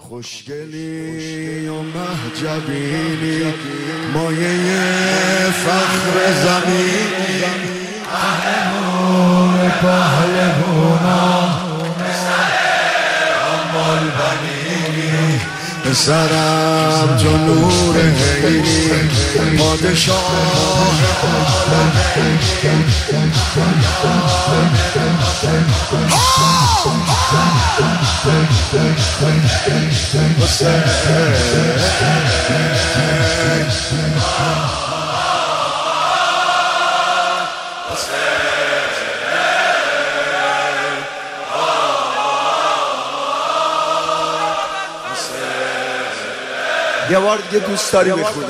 خوشگلی و مهجبینی، مایه فخر زمینی، پهلوان پهلوانا، اما البنینی، پسرم تو نور حیری، پادشاه عالمین. یه بار دیگه دوست داری بخونی؟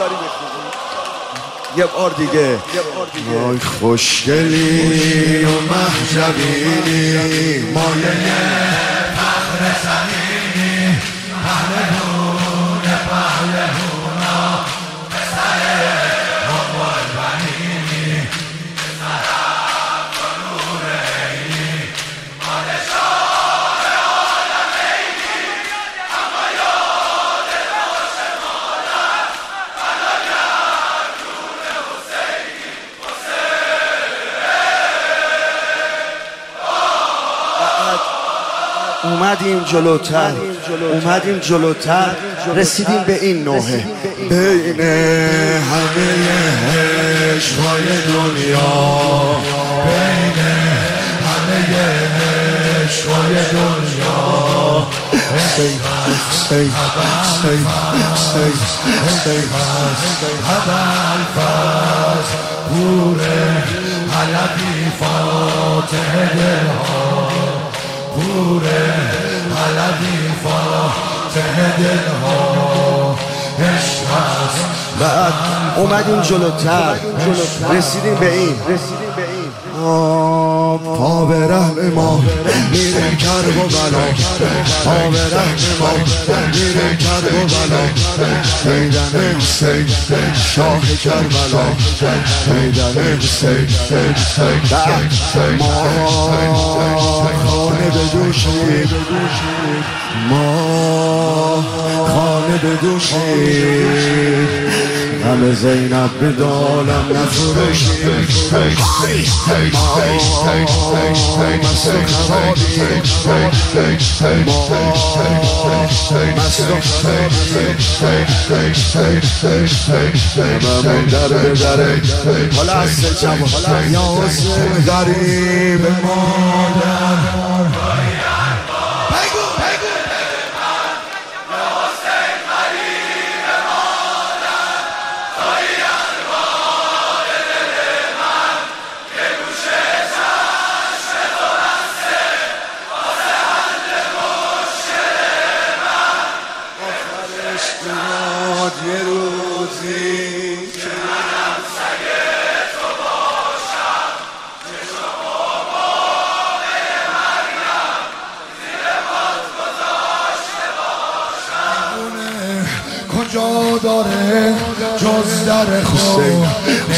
یه بار دیگه. آی خوشگلی و مهجبینی، مایه فخر زمینی، پهلوان پهلوانا، پسر اما البنینی، پسرم تو نور عینی، پادشاه عالمینی، اما یاد باش مادر، فداکر جون حسینی. اومدیم جلوتر رسیدیم به این نوحه. بین همه عشق‌های دنیا، بین همه عشق‌های دنیا، ابوالفضل پور علوی فاتح دلها، پور علوی فاتح دلها، عشق است. بعد اومدیم جلوتر رسیدیم به این. پا به رحم ما میره کرب و بلا، پا به رحم ما میره کرب و بلا، میدن حسین شاه کربلا، میدن حسین. ما خانه بدوشیم، ما خانه بدوشیم، همه زینب به دالم نفروشیم. ما مست و خرابیم، ما مست و خرابیم، هممون در به دره. حالا از جوان یا حسین غریب مادر، یه روزی که منم سگ تو باشم، چشم بابای مریم زیر پات گذاشته باشم. کجا داره جز در خونه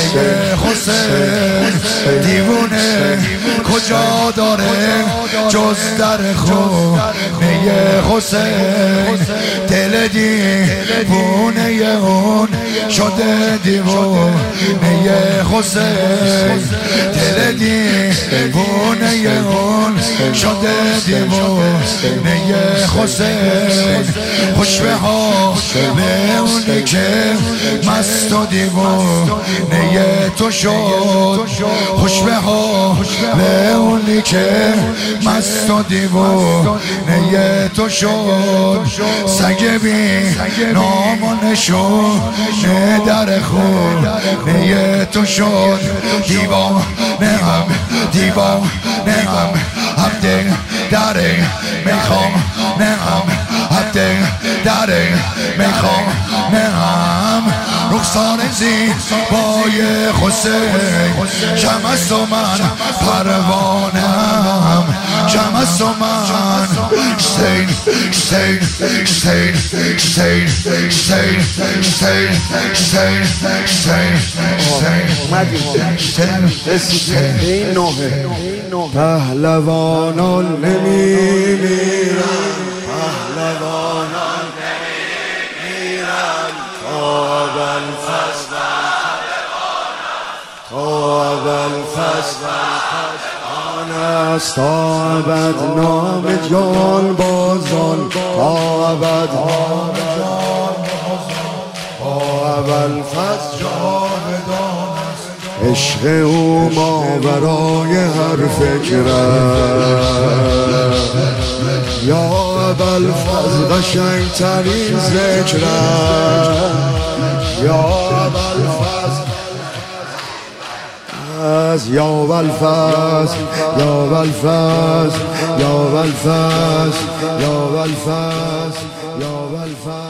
حسین؟ دیوونه کجا داره جز در خونه حسین؟ دل دیوونه اون شده دیوونه حسین، دل دیوونه اون شده دیوونه حسین. خوشبه ها به اونی که مست و دیوونه تو شد، خوشبه ها به اونی که مست و دیوونه تو شد. سگ بی نام و نشونه در خونه تو شد. دیوانه هم عبد داره میخوام، نه هم عبد داره میخوام، نه هم رخسار زیبای حسین. شمس و من پروانم، شمس و من حسین حسین حسین حسین حسین حسین حسین حسین رسیدیم به این نوحه. پهلوانان نمیمیرن، پهلوانان ابوالفضل آن است تا ابد نام جان بازان تا ابد ابوالفضل جاودان عشق او ماورای هر فکرت یا ابوالفضل قشنگترین ذکرت یا ابوالفضل یا ابوالفضل یا ابوالفضل یا ابوالفضل یا ابوالفضل یا ابوالفضل